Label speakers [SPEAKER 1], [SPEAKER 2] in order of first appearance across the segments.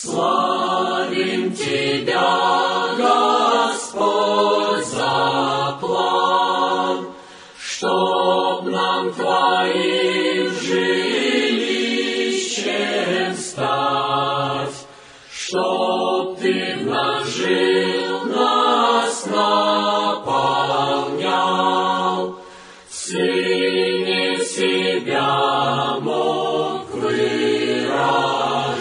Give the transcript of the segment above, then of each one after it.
[SPEAKER 1] Славим Тебя, Господь, за план, чтоб нам Твоим жилищем стать, чтоб Ты в нас жил, нас наполнял, в Сыне себя мог выражать.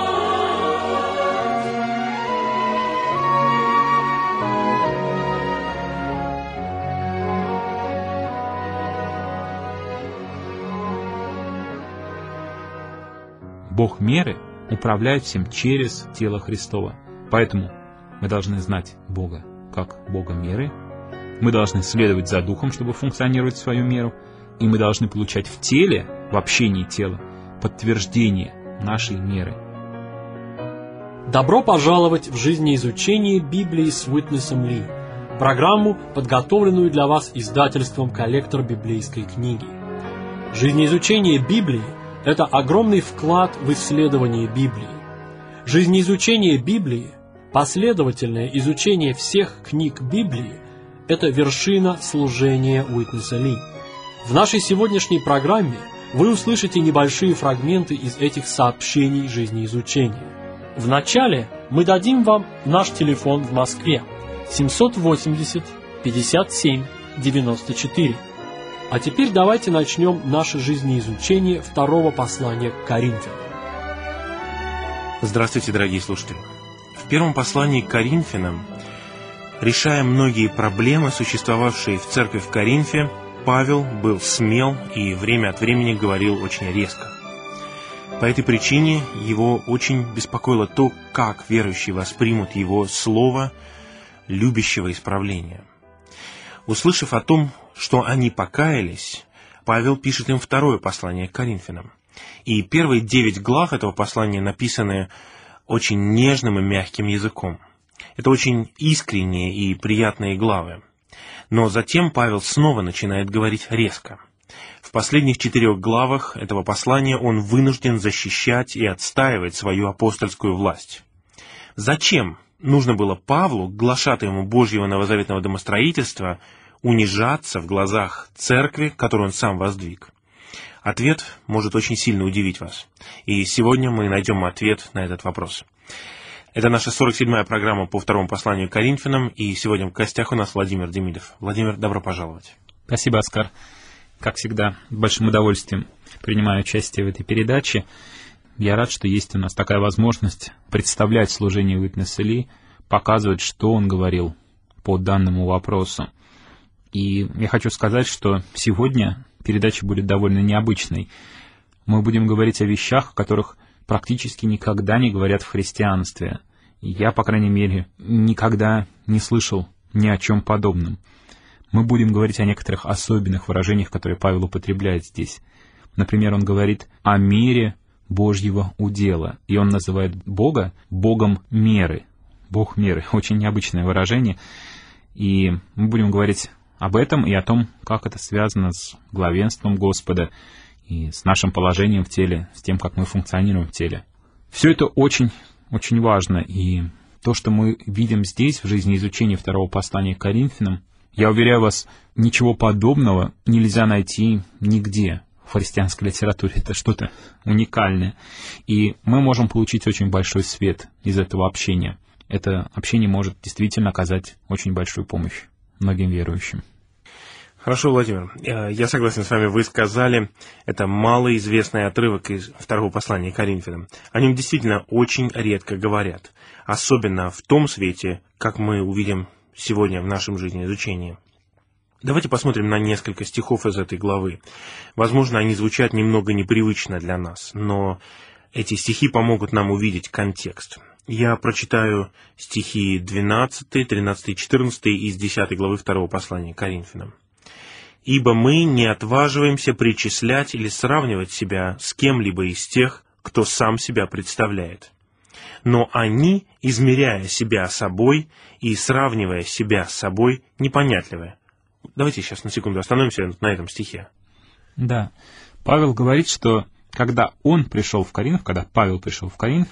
[SPEAKER 2] Бог меры управляет всем через тело Христово. Поэтому мы должны знать Бога как Бога меры, мы должны следовать за Духом, чтобы функционировать в свою меру, и мы должны получать в теле, в общении тела, подтверждение нашей меры.
[SPEAKER 3] Добро пожаловать в жизнеизучение Библии с Уитнесом Ли, программу, подготовленную для вас издательством «Коллектор библейской книги». Жизнеизучение Библии – это огромный вклад в исследование Библии. Жизнеизучение Библии, последовательное изучение всех книг Библии – это вершина служения Уитнеса Ли. В нашей сегодняшней программе вы услышите небольшие фрагменты из этих сообщений жизнеизучения. Вначале мы дадим вам наш телефон в Москве 780 57 94. А теперь давайте начнем наше жизнеизучение второго послания к Коринфянам.
[SPEAKER 4] Здравствуйте, дорогие слушатели. В первом послании к Коринфянам, решая многие проблемы, существовавшие в церкви в Коринфе, Павел был смел и время от времени говорил очень резко. По этой причине его очень беспокоило то, как верующие воспримут его слово любящего исправления. Услышав о том, что они покаялись, Павел пишет им второе послание к Коринфянам. И первые 9 глав этого послания написаны очень нежным и мягким языком. Это очень искренние и приятные главы. Но затем Павел снова начинает говорить резко. В последних 4 главах этого послания он вынужден защищать и отстаивать свою апостольскую власть. Зачем нужно было Павлу, глашатаему Божьего новозаветного домостроительства, унижаться в глазах церкви, которую он сам воздвиг? Ответ может очень сильно удивить вас. И сегодня мы найдем ответ на этот вопрос. Это наша 47-я программа по второму посланию к Коринфянам, и сегодня в гостях у нас Владимир Демидов. Владимир, добро пожаловать.
[SPEAKER 2] Спасибо, Оскар. Как всегда, с большим удовольствием принимаю участие в этой передаче. Я рад, что есть у нас такая возможность представлять служение Уитнеса Ли, показывать, что он говорил по данному вопросу. И я хочу сказать, что сегодня передача будет довольно необычной. Мы будем говорить о вещах, о которых практически никогда не говорят в христианстве. Я, по крайней мере, никогда не слышал ни о чем подобном. Мы будем говорить о некоторых особенных выражениях, которые Павел употребляет здесь. Например, он говорит о мере Божьего удела, и он называет Бога Богом меры. Бог меры. Очень необычное выражение. И мы будем говорить об этом и о том, как это связано с главенством Господа и с нашим положением в теле, с тем, как мы функционируем в теле. Все это очень, очень важно, и то, что мы видим здесь, в жизнеизучении второго послания к Коринфянам, я уверяю вас, ничего подобного нельзя найти нигде в христианской литературе. Это что-то уникальное. И мы можем получить очень большой свет из этого общения. Это общение может действительно оказать очень большую помощь многим верующим.
[SPEAKER 4] Хорошо, Владимир, я согласен с вами, вы сказали, это малоизвестный отрывок из второго послания к Коринфянам. О нем действительно очень редко говорят, особенно в том свете, как мы увидим сегодня в нашем жизнеизучении. Давайте посмотрим на несколько стихов из этой главы. Возможно, они звучат немного непривычно для нас, но эти стихи помогут нам увидеть контекст. Я прочитаю стихи 12, 13 и 14 из 10 главы 2 послания к Коринфянам. «Ибо мы не отваживаемся причислять или сравнивать себя с кем-либо из тех, кто сам себя представляет. Но они, измеряя себя собой и сравнивая себя с собой, непонятливы». Давайте сейчас на секунду остановимся на этом стихе.
[SPEAKER 2] Да, Павел говорит, что когда Павел пришел в Коринф,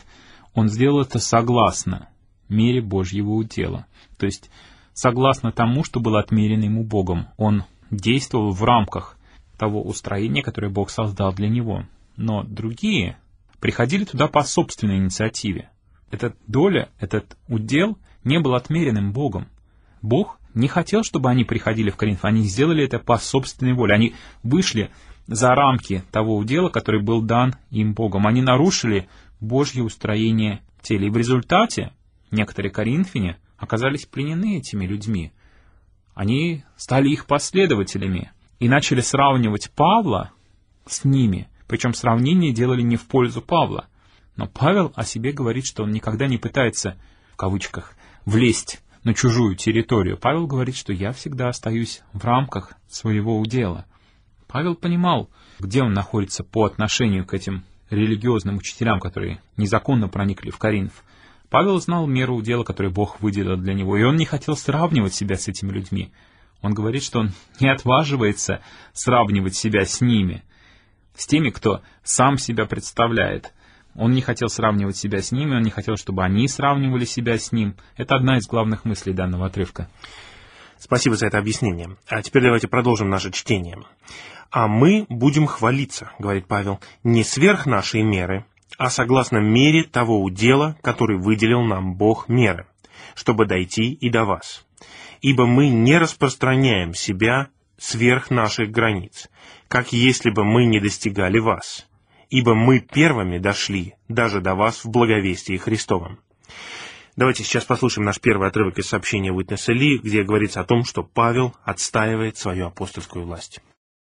[SPEAKER 2] он сделал это согласно мере Божьего удела. То есть, согласно тому, что было отмерено ему Богом. Он действовал в рамках того устроения, которое Бог создал для него. Но другие приходили туда по собственной инициативе. Эта доля, этот удел не был отмеренным Богом. Бог не хотел, чтобы они приходили в Коринф. Они сделали это по собственной воле. Они вышли за рамки того удела, который был дан им Богом. Они нарушили Божье устроение тела. И в результате некоторые коринфяне оказались пленены этими людьми. Они стали их последователями и начали сравнивать Павла с ними. Причем сравнение делали не в пользу Павла. Но Павел о себе говорит, что он никогда не пытается, в кавычках, влезть на чужую территорию. Павел говорит, что я всегда остаюсь в рамках своего удела. Павел понимал, где он находится по отношению к этим религиозным учителям, которые незаконно проникли в Коринф. Павел знал меру удела, которую Бог выделил для него, и он не хотел сравнивать себя с этими людьми. Он говорит, что он не отваживается сравнивать себя с ними, с теми, кто сам себя представляет. Он не хотел сравнивать себя с ними, он не хотел, чтобы они сравнивали себя с ним. Это одна из главных мыслей данного отрывка.
[SPEAKER 4] Спасибо за это объяснение. А теперь давайте продолжим наше чтение. «А мы будем хвалиться, — говорит Павел, — не сверх нашей меры, а согласно мере того удела, который выделил нам Бог меры, чтобы дойти и до вас. Ибо мы не распространяем себя сверх наших границ, как если бы мы не достигали вас, ибо мы первыми дошли даже до вас в благовестии Христовом». Давайте сейчас послушаем наш первый отрывок из сообщения Уитнеса Ли, где говорится о том, что Павел отстаивает свою апостольскую власть.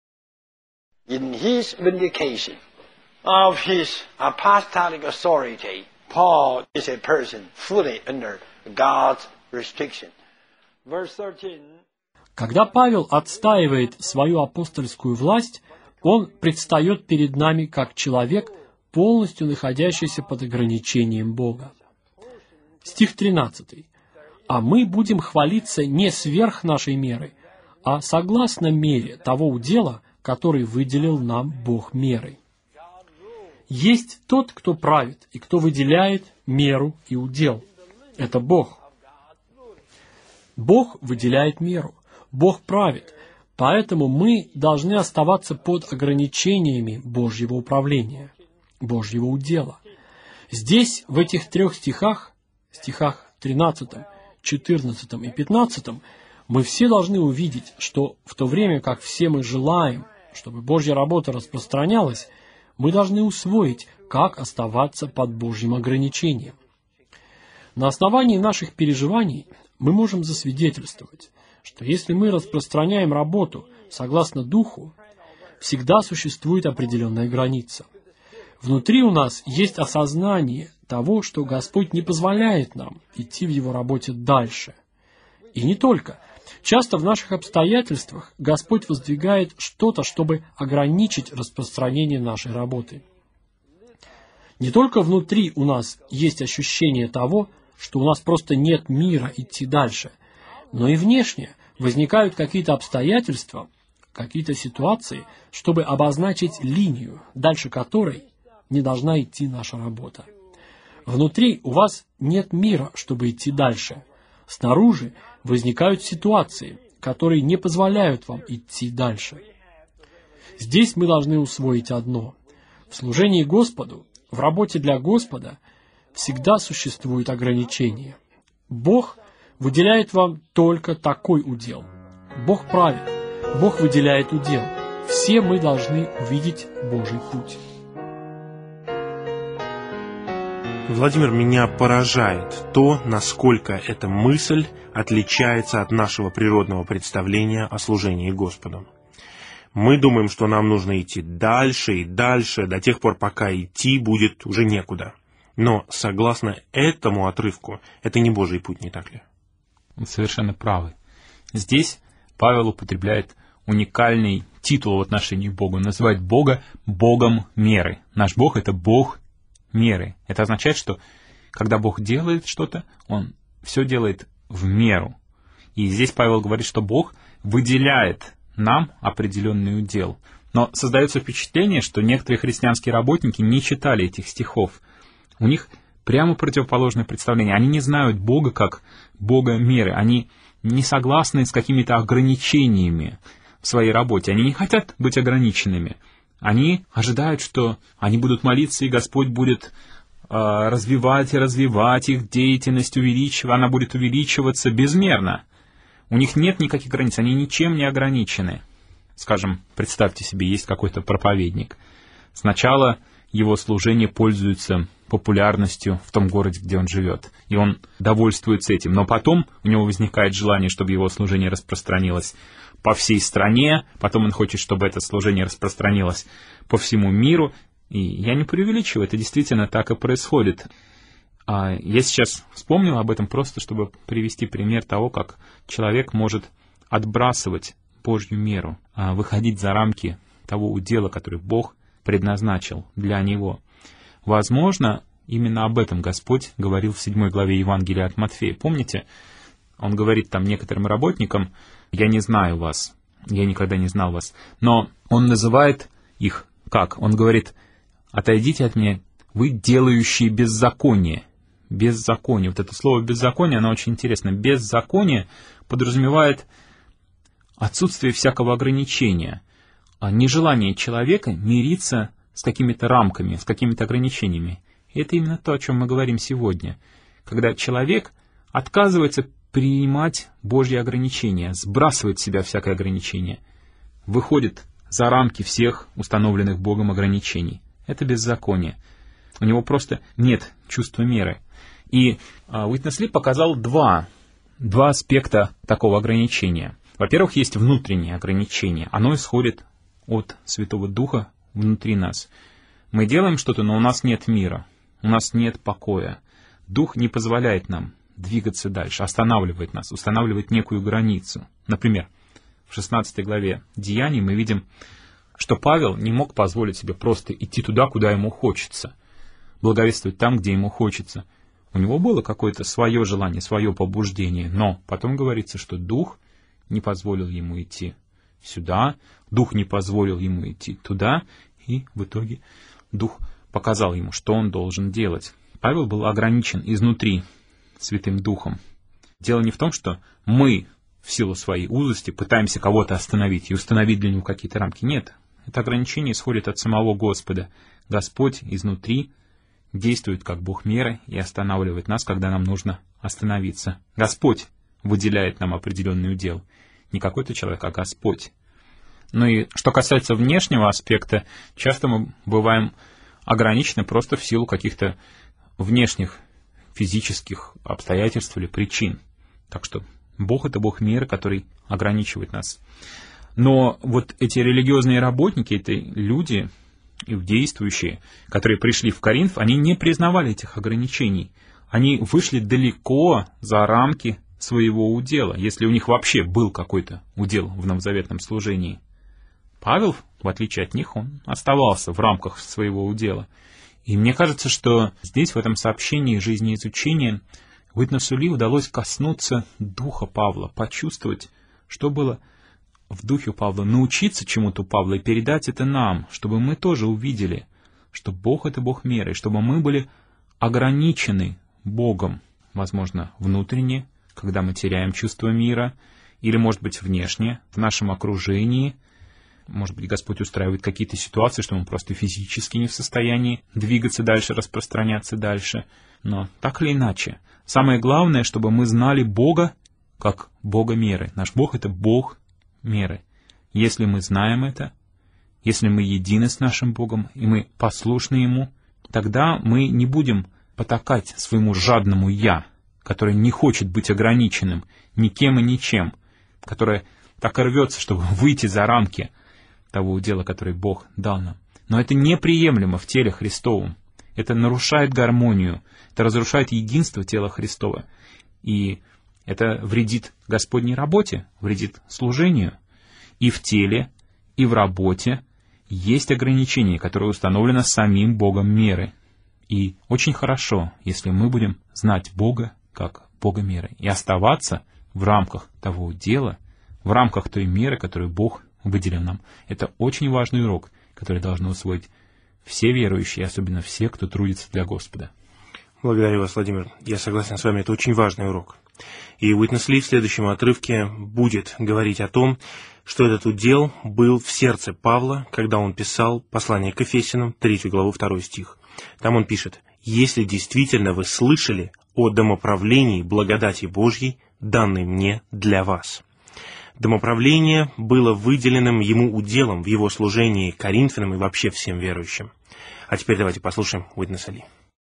[SPEAKER 5] In his vindication of his apostolic authority, Paul is a person fully under God's restriction. Verse 13.
[SPEAKER 3] Когда Павел отстаивает свою апостольскую власть, он предстает перед нами как человек, полностью находящийся под ограничением Бога. Стих 13. «А мы будем хвалиться не сверх нашей меры, а согласно мере того удела, который выделил нам Бог мерой». Есть тот, кто правит и кто выделяет меру и удел. Это Бог. Бог выделяет меру. Бог правит. Поэтому мы должны оставаться под ограничениями Божьего управления, Божьего удела. Здесь, в этих трех стихах 13, 14 и 15, мы все должны увидеть, что в то время, как все мы желаем, чтобы Божья работа распространялась, мы должны усвоить, как оставаться под Божьим ограничением. На основании наших переживаний мы можем засвидетельствовать, что если мы распространяем работу согласно Духу, всегда существует определенная граница. Внутри у нас есть осознание того, что Господь не позволяет нам идти в Его работе дальше. И не только. Часто в наших обстоятельствах Господь воздвигает что-то, чтобы ограничить распространение нашей работы. Не только внутри у нас есть ощущение того, что у нас просто нет мира идти дальше, но и внешне возникают какие-то обстоятельства, какие-то ситуации, чтобы обозначить линию, дальше которой не должна идти наша работа. Внутри у вас нет мира, чтобы идти дальше. Снаружи возникают ситуации, которые не позволяют вам идти дальше. Здесь мы должны усвоить одно. В служении Господу, в работе для Господа всегда существуют ограничения. Бог выделяет вам только такой удел. Бог правит, Бог выделяет удел. Все мы должны увидеть Божий путь.
[SPEAKER 4] Владимир, меня поражает то, насколько эта мысль отличается от нашего природного представления о служении Господу. Мы думаем, что нам нужно идти дальше и дальше, до тех пор, пока идти будет уже некуда. Но, согласно этому отрывку, это не Божий путь, не так ли?
[SPEAKER 2] Вы совершенно правы. Здесь Павел употребляет уникальный титул в отношении к Богу. Он называет Бога Богом меры. Наш Бог — это Бог меры. Это означает, что когда Бог делает что-то, Он все делает в меру. И здесь Павел говорит, что Бог выделяет нам определенный удел. Но создается впечатление, что некоторые христианские работники не читали этих стихов. У них прямо противоположное представление. Они не знают Бога как Бога меры. Они не согласны с какими-то ограничениями в своей работе. Они не хотят быть ограниченными. Они ожидают, что они будут молиться, и Господь будет развивать и развивать их деятельность, она будет увеличиваться безмерно. У них нет никаких границ, они ничем не ограничены. Скажем, представьте себе, есть какой-то проповедник. Сначала его служение пользуется популярностью в том городе, где он живет, и он довольствуется этим. Но потом у него возникает желание, чтобы его служение распространилось по всей стране, потом он хочет, чтобы это служение распространилось по всему миру. И я не преувеличиваю, это действительно так и происходит. Я сейчас вспомнил об этом просто, чтобы привести пример того, как человек может отбрасывать Божью меру, выходить за рамки того удела, который Бог предназначил для него. Возможно, именно об этом Господь говорил в 7 главе Евангелия от Матфея. Помните, Он говорит там некоторым работникам: «Я не знаю вас, я никогда не знал вас». Но Он называет их как? Он говорит: «Отойдите от меня, вы делающие беззаконие». Беззаконие. Вот это слово «беззаконие», оно очень интересно. Беззаконие подразумевает отсутствие всякого ограничения, нежелание человека мириться с какими-то рамками, с какими-то ограничениями. И это именно то, о чем мы говорим сегодня. Когда человек отказывается принимать Божьи ограничения, сбрасывает с себя всякое ограничение, выходит за рамки всех установленных Богом ограничений. Это беззаконие. У него просто нет чувства меры. И Уитнес Ли показал два аспекта такого ограничения. Во-первых, есть внутреннее ограничение. Оно исходит от Святого Духа внутри нас. Мы делаем что-то, но у нас нет мира, у нас нет покоя. Дух не позволяет нам двигаться дальше, останавливает нас, устанавливает некую границу. Например, в 16 главе Деяний мы видим, что Павел не мог позволить себе просто идти туда, куда ему хочется, благовествовать там, где ему хочется. У него было какое-то свое желание, свое побуждение, но потом говорится, что Дух не позволил ему идти сюда, Дух не позволил ему идти туда, и в итоге Дух показал ему, что он должен делать. Павел был ограничен изнутри Святым Духом. Дело не в том, что мы в силу своей узости пытаемся кого-то остановить и установить для него какие-то рамки. Нет, это ограничение исходит от самого Господа. Господь изнутри действует как Бог меры и останавливает нас, когда нам нужно остановиться. Господь выделяет нам определенный удел. Не какой-то человек, а Господь. Ну и что касается внешнего аспекта, часто мы бываем ограничены просто в силу каких-то внешних физических обстоятельств или причин. Так что Бог — это Бог меры, который ограничивает нас. Но вот эти религиозные работники, это люди, действующие, которые пришли в Коринф, они не признавали этих ограничений. Они вышли далеко за рамки своего удела, если у них вообще был какой-то удел в новозаветном служении. Павел, в отличие от них, он оставался в рамках своего удела. И мне кажется, что здесь, в этом сообщении жизнеизучения, Уитнесу Ли удалось коснуться духа Павла, почувствовать, что было в духе Павла, научиться чему-то у Павла и передать это нам, чтобы мы тоже увидели, что Бог — это Бог меры, чтобы мы были ограничены Богом, возможно, внутренне, когда мы теряем чувство мира, или, может быть, внешне, в нашем окружении. Может быть, Господь устраивает какие-то ситуации, что мы просто физически не в состоянии двигаться дальше, распространяться дальше. Но так или иначе, самое главное, чтобы мы знали Бога как Бога меры. Наш Бог — это Бог меры. Если мы знаем это, если мы едины с нашим Богом, и мы послушны Ему, тогда мы не будем потакать своему жадному «я», которое не хочет быть ограниченным никем и ничем, которое так и рвется, чтобы выйти за рамки того удела, который Бог дал нам. Но это неприемлемо в теле Христовом. Это нарушает гармонию, это разрушает единство тела Христова. И это вредит Господней работе, вредит служению. И в теле, и в работе есть ограничение, которое установлено самим Богом меры. И очень хорошо, если мы будем знать Бога как Бога меры и оставаться в рамках того дела, в рамках той меры, которую Бог выделил нам. Это очень важный урок, который должны усвоить все верующие, особенно все, кто трудится для Господа.
[SPEAKER 4] Благодарю вас, Владимир. Я согласен с вами, это очень важный урок. И Уитнес Ли в следующем отрывке будет говорить о том, что этот удел был в сердце Павла, когда он писал послание к Ефесянам, 3 главу, 2 стих. Там он пишет: «Если действительно вы слышали о домоправлении благодати Божьей, данной мне для вас». Домоправление было выделенным ему уделом в его служении Коринфянам и вообще всем верующим. А теперь давайте послушаем Уитнеса Ли.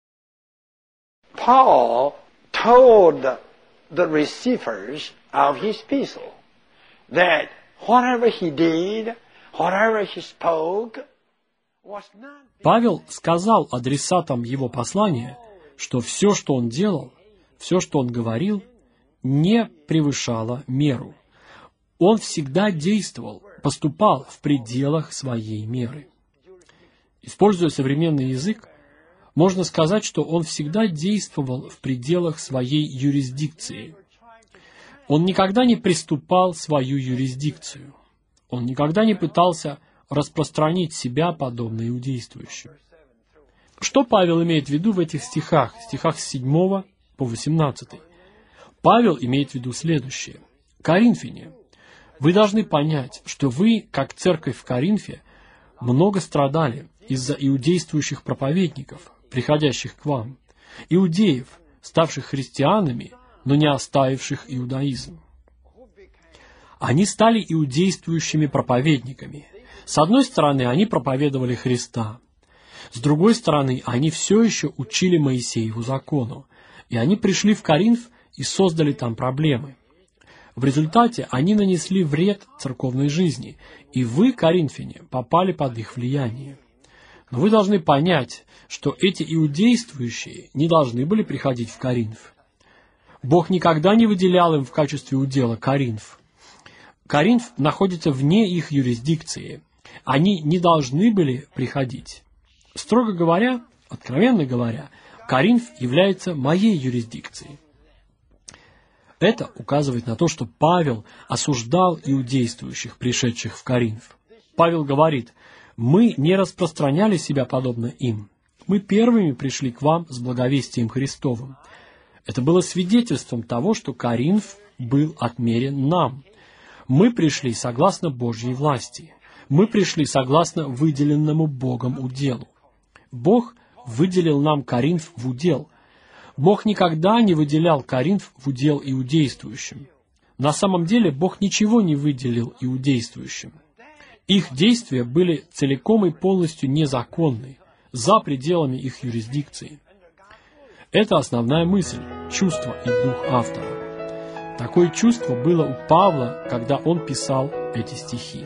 [SPEAKER 5] Paul told the receivers of his epistle that whatever he did, whatever he spoke, was not...
[SPEAKER 3] Павел сказал адресатам его послания, что все, что он делал, все, что он говорил, не превышало меру. Он всегда действовал, поступал в пределах своей меры. Используя современный язык, можно сказать, что он всегда действовал в пределах своей юрисдикции. Он никогда не приступал свою юрисдикцию. Он никогда не пытался распространить себя подобно иудействующим. Что Павел имеет в виду в этих стихах с 7 по 18? Павел имеет в виду следующее. Коринфяне, вы должны понять, что вы, как церковь в Коринфе, много страдали из-за иудействующих проповедников, приходящих к вам, иудеев, ставших христианами, но не оставивших иудаизм. Они стали иудействующими проповедниками. С одной стороны, они проповедовали Христа. С другой стороны, они все еще учили Моисееву закону. И они пришли в Коринф и создали там проблемы. В результате они нанесли вред церковной жизни, и вы, коринфяне, попали под их влияние. Но вы должны понять, что эти иудействующие не должны были приходить в Коринф. Бог никогда не выделял им в качестве удела Коринф. Коринф находится вне их юрисдикции. Они не должны были приходить. Строго говоря, откровенно говоря, Коринф является моей юрисдикцией. Это указывает на то, что Павел осуждал иудействующих, пришедших в Коринф. Павел говорит: «Мы не распространяли себя подобно им. Мы первыми пришли к вам с благовестием Христовым». Это было свидетельством того, что Коринф был отмерен нам. Мы пришли согласно Божьей власти. Мы пришли согласно выделенному Богом уделу. Бог выделил нам Коринф в удел. Бог никогда не выделял Коринф в удел иудействующим. На самом деле Бог ничего не выделил иудействующим. Их действия были целиком и полностью незаконны, за пределами их юрисдикции. Это основная мысль, чувство и дух автора. Такое чувство было у Павла, когда он писал эти стихи.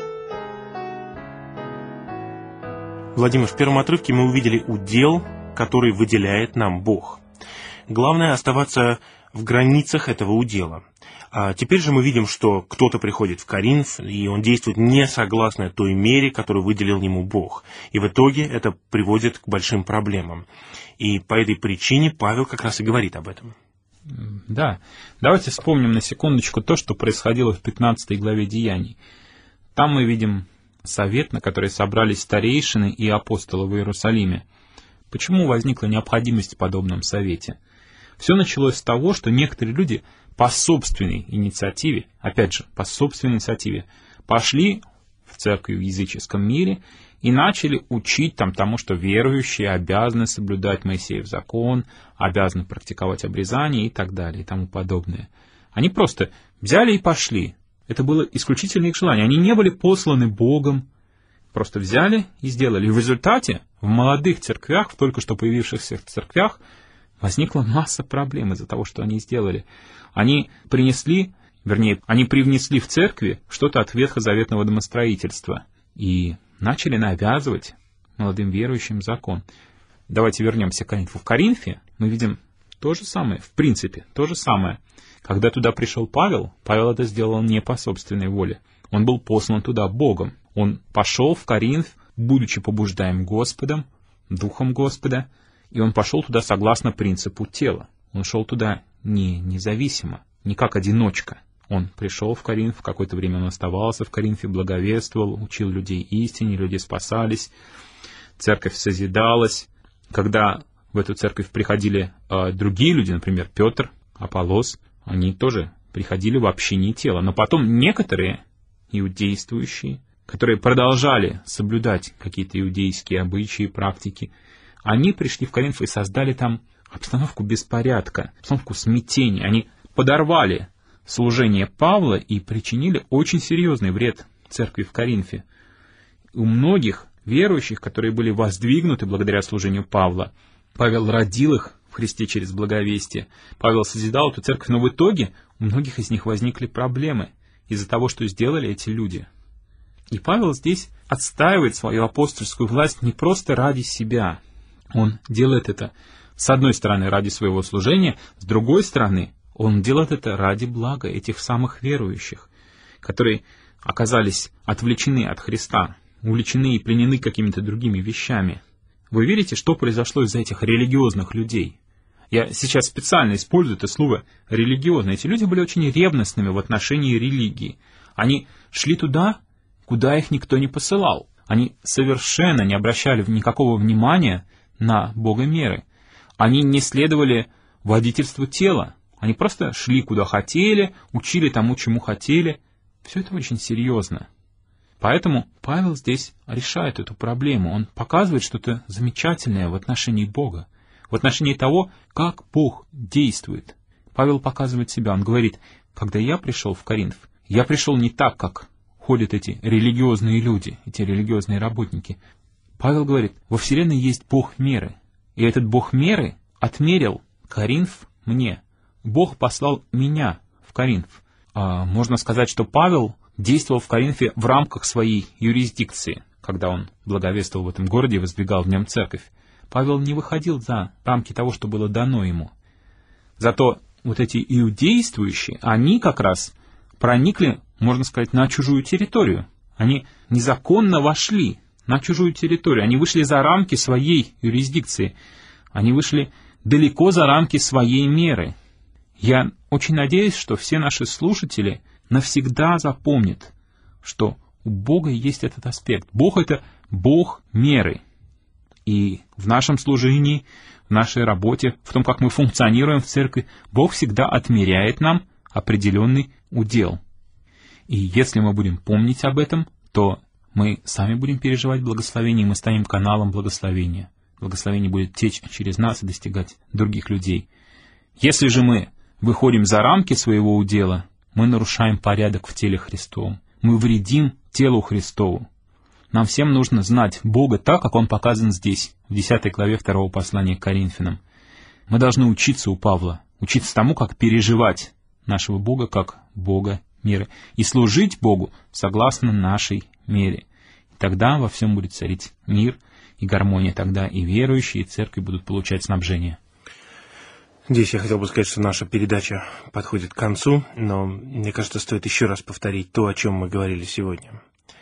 [SPEAKER 4] Владимир, в первом отрывке мы увидели удел, который выделяет нам Бог. Главное оставаться в границах этого удела. А теперь же мы видим, что кто-то приходит в Коринф, и он действует не согласно той мере, которую выделил ему Бог. И в итоге это приводит к большим проблемам. И по этой причине Павел как раз и говорит об этом.
[SPEAKER 2] Да, давайте вспомним на секундочку то, что происходило в 15 главе Деяний. Там мы видим совет, на который собрались старейшины и апостолы в Иерусалиме. Почему возникла необходимость в подобном совете? Все началось с того, что некоторые люди по собственной инициативе, опять же, по собственной инициативе, пошли в церковь в языческом мире и начали учить там тому, что верующие обязаны соблюдать Моисеев закон, обязаны практиковать обрезание и так далее, и тому подобное. Они просто взяли и пошли. Это было исключительно их желание. Они не были посланы Богом, просто взяли и сделали. И в результате в молодых церквях, в только что появившихся церквях, возникла масса проблем из-за того, что они сделали. Они привнесли в церкви что-то от ветхозаветного домостроительства и начали навязывать молодым верующим закон. Давайте вернемся к Коринфу. В Коринфе мы видим то же самое, в принципе, то же самое. Когда туда пришел Павел это сделал не по собственной воле. Он был послан туда Богом. Он пошел в Коринф, будучи побуждаем Господом, Духом Господа, и он пошел туда согласно принципу тела. Он шел туда не независимо, не как одиночка. Он пришел в Коринф, в какое-то время он оставался в Коринфе, благовествовал, учил людей истине, люди спасались, церковь созидалась. Когда в эту церковь приходили другие люди, например, Петр, Аполлос, они тоже приходили в общине тела. Но потом некоторые иудействующие, которые продолжали соблюдать какие-то иудейские обычаи и практики, они пришли в Коринф и создали там обстановку беспорядка, обстановку смятения. Они подорвали служение Павла и причинили очень серьезный вред церкви в Коринфе. У многих верующих, которые были воздвигнуты благодаря служению Павла, Павел родил их в Христе через благовестие, Павел созидал эту церковь, но в итоге у многих из них возникли проблемы из-за того, что сделали эти люди. И Павел здесь отстаивает свою апостольскую власть не просто ради себя. Он делает это, с одной стороны, ради своего служения, с другой стороны, он делает это ради блага этих самых верующих, которые оказались отвлечены от Христа, увлечены и пленены какими-то другими вещами. Вы верите, что произошло из-за этих религиозных людей? Я сейчас специально использую это слово «религиозные». Эти люди были очень ревностными в отношении религии. Они шли туда, куда их никто не посылал. Они совершенно не обращали никакого внимания на богомеры. Они не следовали водительству тела. Они просто шли куда хотели, учили тому, чему хотели. Все это очень серьезно. Поэтому Павел здесь решает эту проблему. Он показывает что-то замечательное в отношении Бога, в отношении того, как Бог действует. Павел показывает себя. Он говорит: когда я пришел в Коринф, я пришел не так, как ходят эти религиозные люди, эти религиозные работники. Павел говорит: во Вселенной есть Бог меры. И этот Бог меры отмерил Коринф мне. Бог послал меня в Коринф. Можно сказать, что Павел действовал в Коринфе в рамках своей юрисдикции, когда он благовествовал в этом городе и воздвигал в нем церковь. Павел не выходил за рамки того, что было дано ему. Зато вот эти иудействующие, они как раз проникли, можно сказать, на чужую территорию. Они незаконно вошли на чужую территорию. Они вышли за рамки своей юрисдикции. Они вышли далеко за рамки своей меры. Я очень надеюсь, что все наши слушатели навсегда запомнят, что у Бога есть этот аспект. Бог — это Бог меры. И в нашем служении, в нашей работе, в том, как мы функционируем в церкви, Бог всегда отмеряет нам определенный удел. И если мы будем помнить об этом, то мы сами будем переживать благословение, и мы станем каналом благословения. Благословение будет течь через нас и достигать других людей. Если же мы выходим за рамки своего удела, мы нарушаем порядок в теле Христовом. Мы вредим телу Христову. Нам всем нужно знать Бога так, как Он показан здесь, в 10 главе 2 послания к Коринфянам. Мы должны учиться у Павла, учиться тому, как переживать нашего Бога как Бога меры, и служить Богу согласно нашей мере. И тогда во всем будет царить мир и гармония. Тогда и верующие, и церкви будут получать снабжение.
[SPEAKER 4] Здесь я хотел бы сказать, что наша передача подходит к концу, но мне кажется, стоит еще раз повторить то, о чем мы говорили сегодня.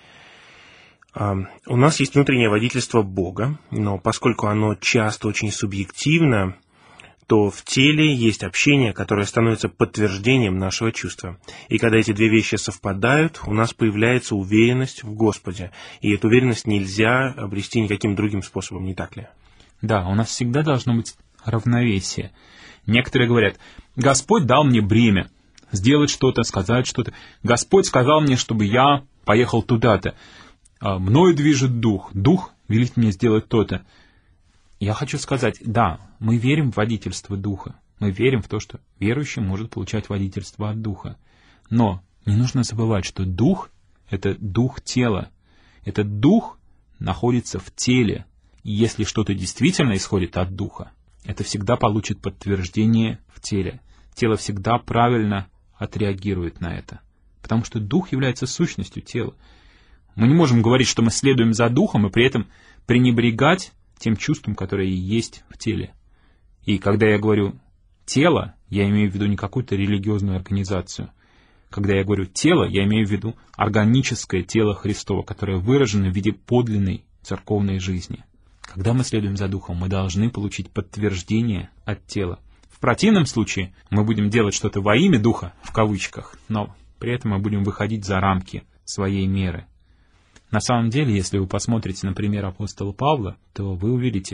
[SPEAKER 4] У нас есть внутреннее водительство Бога, но поскольку оно часто очень субъективно, то в теле есть общение, которое становится подтверждением нашего чувства. И когда эти две вещи совпадают, у нас появляется уверенность в Господе. И эту уверенность нельзя обрести никаким другим способом, не так ли?
[SPEAKER 2] Да, у нас всегда должно быть равновесие. Некоторые говорят: Господь дал мне бремя сделать что-то, сказать что-то. Господь сказал мне, чтобы я поехал туда-то. Мною движет Дух. Дух велит мне сделать то-то. Я хочу сказать, да, мы верим в водительство Духа. Мы верим в то, что верующий может получать водительство от Духа. Но не нужно забывать, что Дух — это Дух тела. Этот Дух находится в теле. И если что-то действительно исходит от Духа, это всегда получит подтверждение в теле. Тело всегда правильно отреагирует на это. Потому что Дух является сущностью тела. Мы не можем говорить, что мы следуем за Духом, и при этом пренебрегать тем чувством, которое есть в теле. И когда я говорю «тело», я имею в виду не какую-то религиозную организацию. Когда я говорю «тело», я имею в виду органическое тело Христова, которое выражено в виде подлинной церковной жизни. Когда мы следуем за Духом, мы должны получить подтверждение от тела. В противном случае мы будем делать что-то во имя Духа, в кавычках, но при этом мы будем выходить за рамки своей меры. На самом деле, если вы посмотрите на пример апостола Павла, то вы увидите,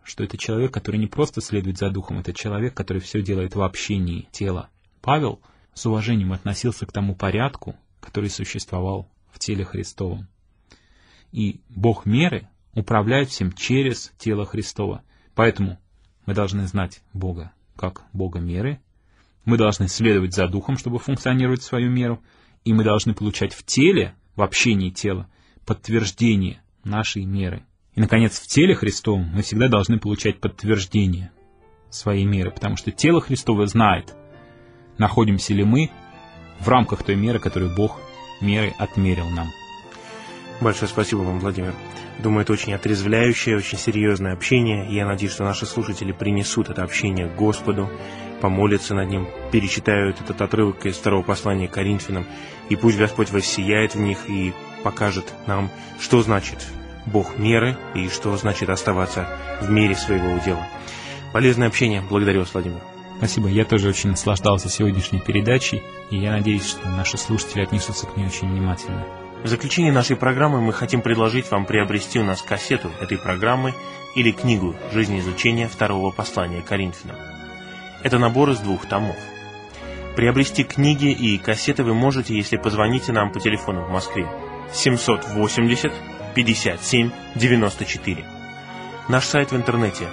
[SPEAKER 2] что это человек, который не просто следует за Духом, это человек, который все делает в общении тела. Павел с уважением относился к тому порядку, который существовал в теле Христовом. И Бог меры управляет всем через тело Христово. Поэтому мы должны знать Бога как Бога меры, мы должны следовать за Духом, чтобы функционировать в свою меру, и мы должны получать в теле, в общении тела, подтверждение нашей меры. И, наконец, в теле Христовом мы всегда должны получать подтверждение своей меры, потому что тело Христово знает, находимся ли мы в рамках той меры, которую Бог мерой отмерил нам.
[SPEAKER 4] Большое спасибо вам, Владимир. Думаю, это очень отрезвляющее, очень серьезное общение. И я надеюсь, что наши слушатели принесут это общение к Господу, помолятся над ним, перечитают этот отрывок из второго послания к Коринфянам, и пусть Господь воссияет в них и покажет нам, что значит Бог меры и что значит оставаться в мере своего удела. Полезное общение. Благодарю вас, Владимир.
[SPEAKER 2] Спасибо. Я тоже очень наслаждался сегодняшней передачей, и я надеюсь, что наши слушатели отнесутся к ней очень внимательно.
[SPEAKER 4] В заключение нашей программы мы хотим предложить вам приобрести у нас кассету этой программы или книгу «Жизнеизучение второго послания к Коринфянам». Это набор из 2 томов. Приобрести книги и кассеты вы можете, если позвоните нам по телефону в Москве 780 57 94. Наш сайт в интернете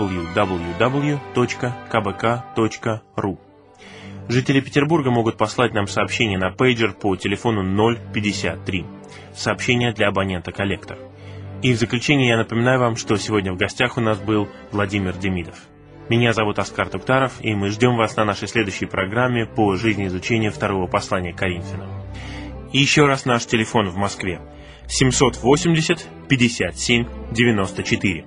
[SPEAKER 4] www.kbk.ru. Жители Петербурга могут послать нам сообщение на пейджер по телефону 053. Сообщение для абонента-коллектор. И в заключение я напоминаю вам, что сегодня в гостях у нас был Владимир Демидов. Меня зовут Оскар Туктаров, и мы ждем вас на нашей следующей программе по жизнеизучению второго послания к Коринфянам. И еще раз наш телефон в Москве 780 57 94.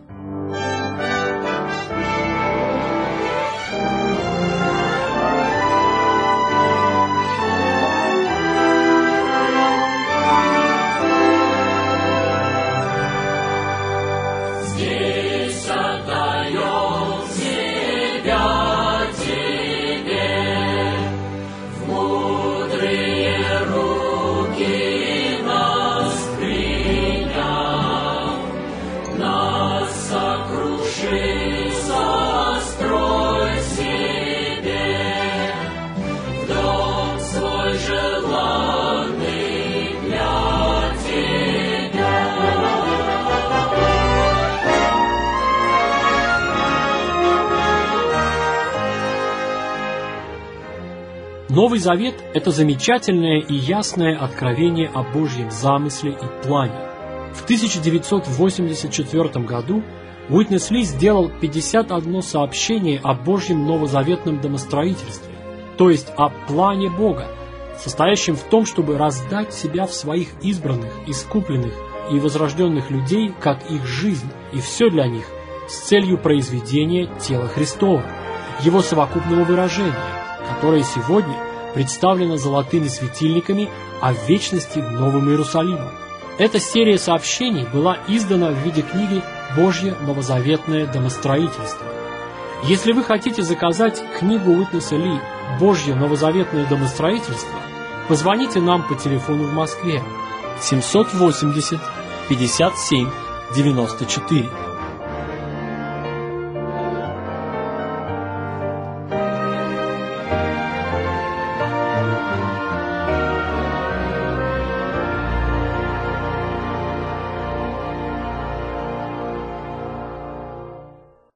[SPEAKER 3] Новый Завет – это замечательное и ясное откровение о Божьем замысле и плане. В 1984 году Уитнес Ли сделал 51 сообщение о Божьем новозаветном домостроительстве, то есть о плане Бога, состоящем в том, чтобы раздать себя в своих избранных, искупленных и возрожденных людей, как их жизнь, и все для них, с целью произведения тела Христова, его совокупного выражения, которое сегодня представлено золотыми светильниками о вечности в Новом Иерусалиме. Эта серия сообщений была издана в виде книги «Божье новозаветное домостроительство». Если вы хотите заказать книгу Уитнеса Ли «Божье новозаветное домостроительство», позвоните нам по телефону в Москве 780 57 94.